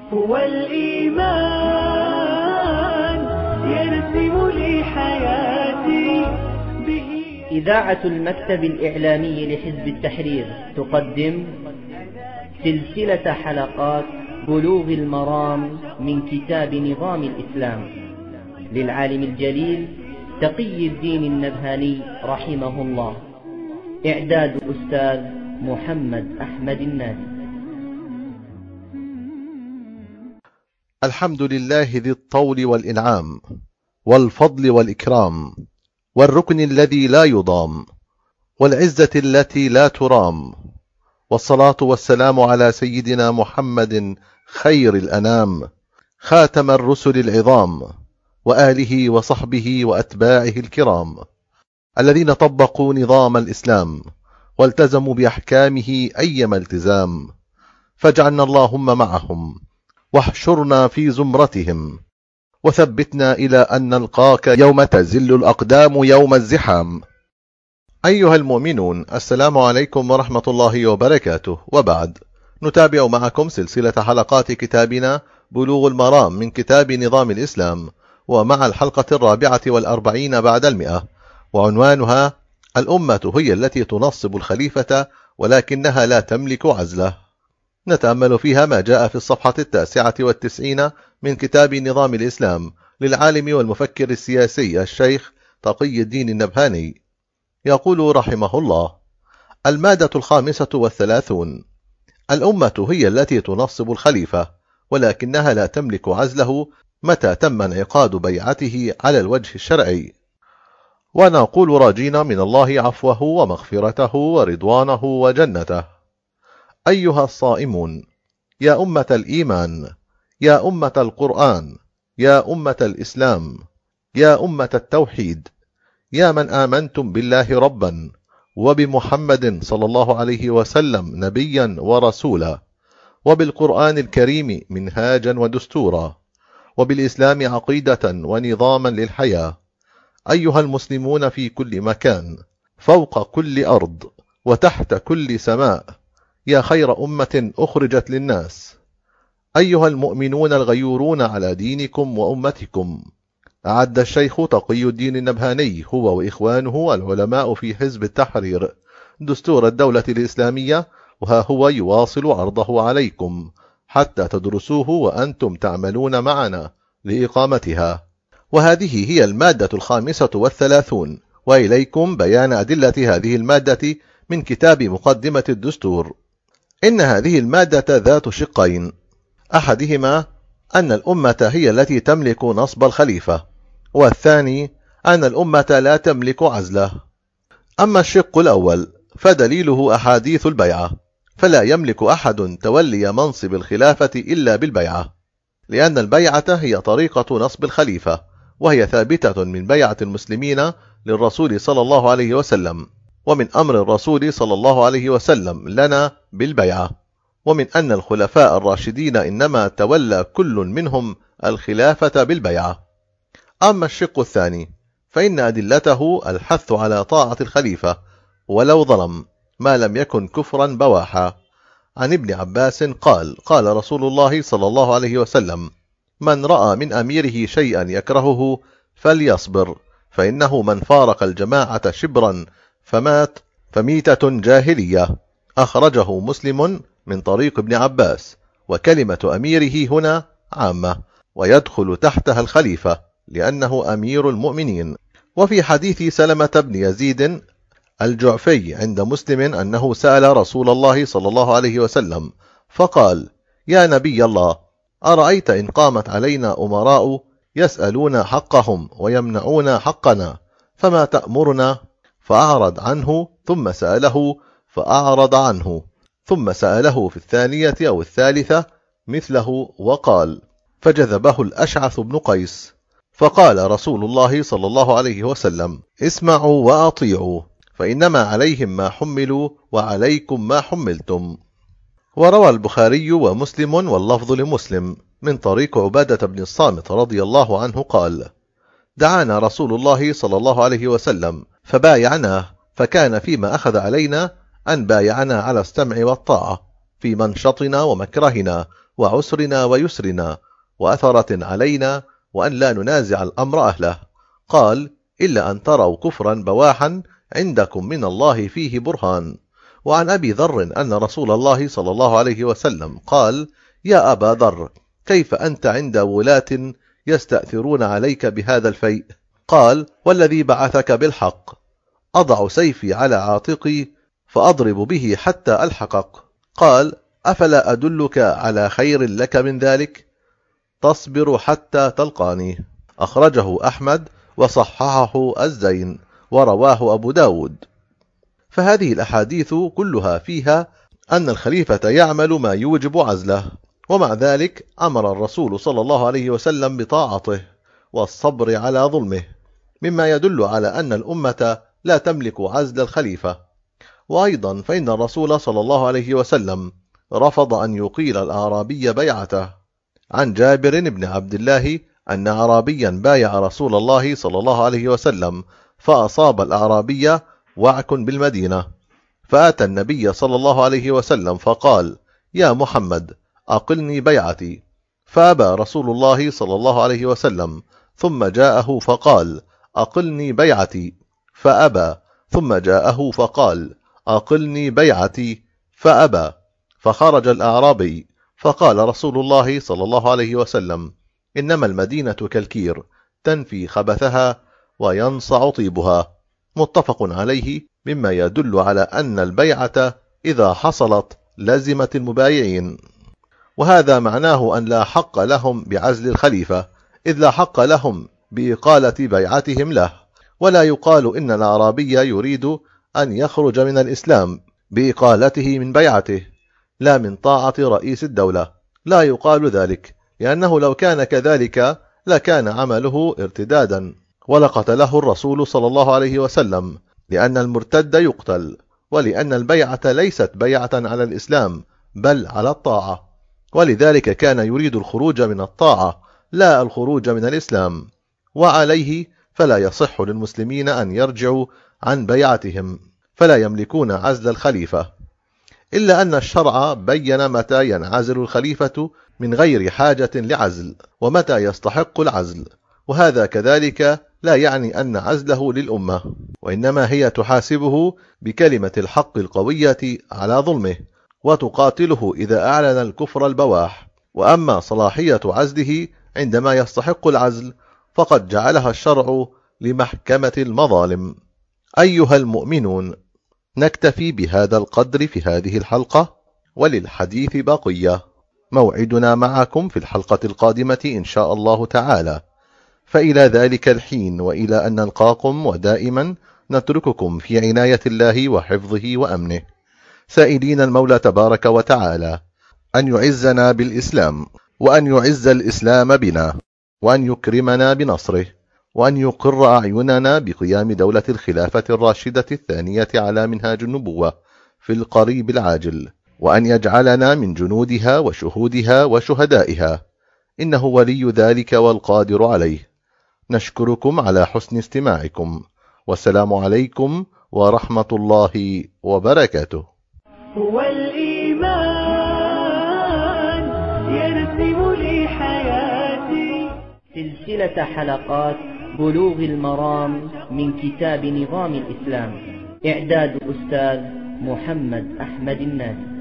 هو الإيمان يرسم لي حياتي به. إذاعة المكتب الإعلامي لحزب التحرير تقدم سلسلة حلقات بلوغ المرام من كتاب نظام الإسلام للعالم الجليل تقي الدين النبهاني رحمه الله. إعداد أستاذ محمد أحمد النادي. الحمد لله ذي الطول والإنعام والفضل والإكرام والركن الذي لا يضام والعزة التي لا ترام، والصلاة والسلام على سيدنا محمد خير الأنام خاتم الرسل العظام، وآله وصحبه وأتباعه الكرام الذين طبقوا نظام الإسلام والتزموا بأحكامه أيما التزام، فاجعلنا اللهم معهم واحشرنا في زمرتهم وثبتنا إلى أن نلقاك يوم تزل الأقدام يوم الزحام. أيها المؤمنون، السلام عليكم ورحمة الله وبركاته. وبعد، نتابع معكم سلسلة حلقات كتابنا بلوغ المرام من كتاب نظام الإسلام، ومع الحلقة 44 بعد 100، وعنوانها الأمة هي التي تنصب الخليفة ولكنها لا تملك عزله. نتأمل فيها ما جاء في الصفحة 99 من كتاب نظام الإسلام للعالم والمفكر السياسي الشيخ تقي الدين النبهاني. يقول رحمه الله: المادة 35: الأمة هي التي تنصب الخليفة ولكنها لا تملك عزله متى تم انعقاد بيعته على الوجه الشرعي. ونقول راجين من الله عفوه ومغفرته ورضوانه وجنته. أيها الصائمون، يا أمة الإيمان، يا أمة القرآن، يا أمة الإسلام، يا أمة التوحيد، يا من آمنتم بالله ربا وبمحمد صلى الله عليه وسلم نبيا ورسولا، وبالقرآن الكريم منهاجا ودستورا، وبالإسلام عقيدة ونظاما للحياة. أيها المسلمون في كل مكان، فوق كل أرض وتحت كل سماء، يا خير أمة أخرجت للناس. أيها المؤمنون الغيورون على دينكم وأمتكم، أعد الشيخ تقي الدين النبهاني هو وإخوانه العلماء في حزب التحرير دستور الدولة الإسلامية، وها هو يواصل عرضه عليكم حتى تدرسوه وأنتم تعملون معنا لإقامتها. وهذه هي المادة 35، وإليكم بيان أدلة هذه المادة من كتاب مقدمة الدستور. إن هذه المادة ذات شقين: أحدهما أن الأمة هي التي تملك نصب الخليفة، والثاني أن الأمة لا تملك عزله. أما الشق الأول فدليله أحاديث البيعة، فلا يملك أحد تولي منصب الخلافة إلا بالبيعة، لأن البيعة هي طريقة نصب الخليفة، وهي ثابتة من بيعة المسلمين للرسول صلى الله عليه وسلم، ومن أمر الرسول صلى الله عليه وسلم لنا بالبيعة، ومن أن الخلفاء الراشدين إنما تولى كل منهم الخلافة بالبيعة. أما الشق الثاني فإن أدلته الحث على طاعة الخليفة ولو ظلم، ما لم يكن كفرا بواحا. عن ابن عباس قال: قال رسول الله صلى الله عليه وسلم: من رأى من أميره شيئا يكرهه فليصبر، فإنه من فارق الجماعة شبرا فمات فميتة جاهلية. أخرجه مسلم من طريق ابن عباس. وكلمة أميره هنا عامة، ويدخل تحتها الخليفة لأنه أمير المؤمنين. وفي حديث سلمة بن يزيد الجعفي عند مسلم أنه سأل رسول الله صلى الله عليه وسلم فقال: يا نبي الله، أرأيت إن قامت علينا أمراء يسألون حقهم ويمنعون حقنا، فما تأمرنا؟ فأعرض عنه، ثم سأله فأعرض عنه، ثم سأله في الثانية أو الثالثة مثله وقال، فجذبه الأشعث بن قيس. فقال رسول الله صلى الله عليه وسلم: اسمعوا وأطيعوا، فإنما عليهم ما حملوا وعليكم ما حملتم. وروى البخاري ومسلم واللفظ لمسلم من طريق عبادة بن الصامت رضي الله عنه قال: دعانا رسول الله صلى الله عليه وسلم فبايعناه، فكان فيما أخذ علينا أن بايعنا على السمع والطاعة في منشطنا ومكرهنا، وعسرنا ويسرنا وأثرة علينا، وأن لا ننازع الأمر أهله. قال: إلا أن تروا كفرا بواحا عندكم من الله فيه برهان. وعن أبي ذر أن رسول الله صلى الله عليه وسلم قال: يا أبا ذر، كيف أنت عند ولاة يستأثرون عليك بهذا الفيء؟ قال: والذي بعثك بالحق، أضع سيفي على عاتقي فأضرب به حتى ألحقك. قال: أفلا أدلك على خير لك من ذلك؟ تصبر حتى تلقاني. أخرجه أحمد وصححه الزين، ورواه أبو داود. فهذه الأحاديث كلها فيها أن الخليفة يعمل ما يوجب عزله، ومع ذلك أمر الرسول صلى الله عليه وسلم بطاعته والصبر على ظلمه، مما يدل على أن الأمة لا تملك عزل الخليفة. وأيضا فإن الرسول صلى الله عليه وسلم رفض أن يقيل الأعرابي بيعته. عن جابر بن عبد الله أن أعرابيا بايع رسول الله صلى الله عليه وسلم، فأصاب الأعرابي وعك بالمدينة، فأتى النبي صلى الله عليه وسلم فقال: يا محمد، أقلني بيعتي. فأبى رسول الله صلى الله عليه وسلم، ثم جاءه فقال: أقلني بيعتي، فأبى، ثم جاءه فقال: أقلني بيعتي، فأبى. فخرج الأعرابي، فقال رسول الله صلى الله عليه وسلم: إنما المدينة كالكير، تنفي خبثها وينصع طيبها. متفق عليه، مما يدل على أن البيعة إذا حصلت لزمت المبايعين. وهذا معناه أن لا حق لهم بعزل الخليفة، إذ لا حق لهم بإقالة بيعتهم له. ولا يقال إن الأعرابي يريد أن يخرج من الإسلام بإقالته من بيعته، لا من طاعة رئيس الدولة. لا يقال ذلك، لأنه لو كان كذلك لكان عمله ارتدادا، ولقتله الرسول صلى الله عليه وسلم، لأن المرتد يقتل، ولأن البيعة ليست بيعة على الإسلام بل على الطاعة، ولذلك كان يريد الخروج من الطاعة لا الخروج من الإسلام. وعليه فلا يصح للمسلمين أن يرجعوا عن بيعتهم، فلا يملكون عزل الخليفة، إلا أن الشرع بين متى ينعزل الخليفة من غير حاجة لعزل، ومتى يستحق العزل. وهذا كذلك لا يعني أن عزله للأمة، وإنما هي تحاسبه بكلمة الحق القوية على ظلمه، وتقاتله إذا أعلن الكفر البواح. وأما صلاحية عزله عندما يستحق العزل فقد جعلها الشرع لمحكمة المظالم. أيها المؤمنون، نكتفي بهذا القدر في هذه الحلقة، وللحديث بقية. موعدنا معكم في الحلقة القادمة إن شاء الله تعالى. فإلى ذلك الحين وإلى أن نلقاكم، ودائما نترككم في عناية الله وحفظه وأمنه، سائلين المولى تبارك وتعالى أن يعزنا بالإسلام، وأن يعز الإسلام بنا، وأن يكرمنا بنصره، وأن يقر أعيننا بقيام دولة الخلافة الراشدة الثانية على منهاج النبوة في القريب العاجل، وأن يجعلنا من جنودها وشهودها وشهدائها، إنه ولي ذلك والقادر عليه. نشكركم على حسن استماعكم، والسلام عليكم ورحمة الله وبركاته. هو الإيمان يرسم لي حياتي. سلسلة حلقات بلوغ المرام من كتاب نظام الإسلام، إعداد أستاذ محمد أحمد الناس.